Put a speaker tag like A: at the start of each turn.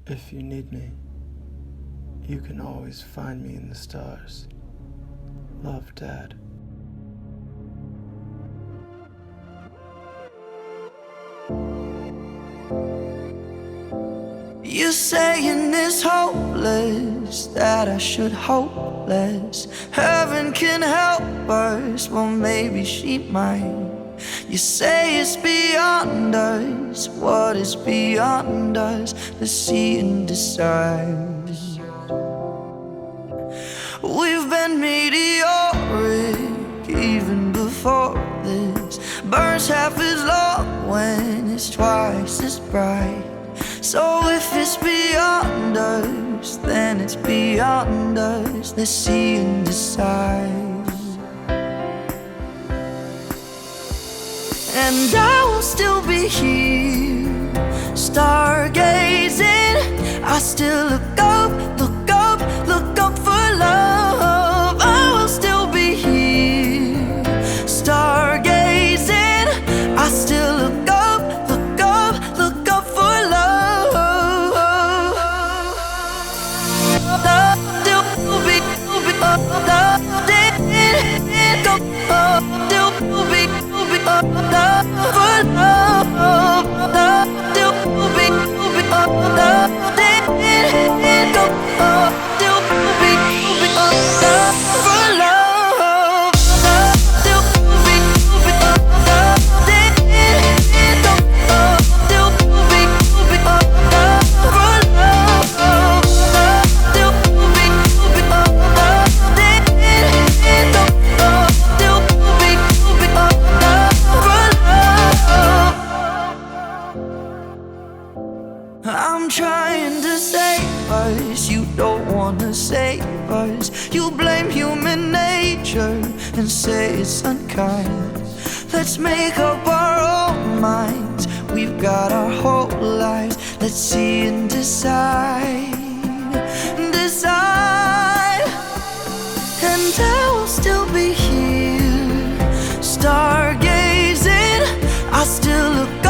A: If you need me, you can always find me in the stars. Love, Dad.
B: You saying it's hopeless, that I should hope less. Heaven can help us, well maybe she might. You say it's beyond us, what is beyond us? Let's see and decide. We've been meteoric even before this. Burns half as long when it's twice as bright. So if it's beyond us, then it's beyond us. Let's see and decide. And I will still be here, stargazing. I still look up, look up, look up for love. I will still be here, stargazing. I still look up, look up, look up for love. Love still be, love still be, love for love. Love still be, love I'm trying to save us, you don't wanna save us. You blame human nature and say it's unkind. Let's make up our own minds, we've got our whole lives. Let's see and decide, decide. And I will still be here, stargazing. I still look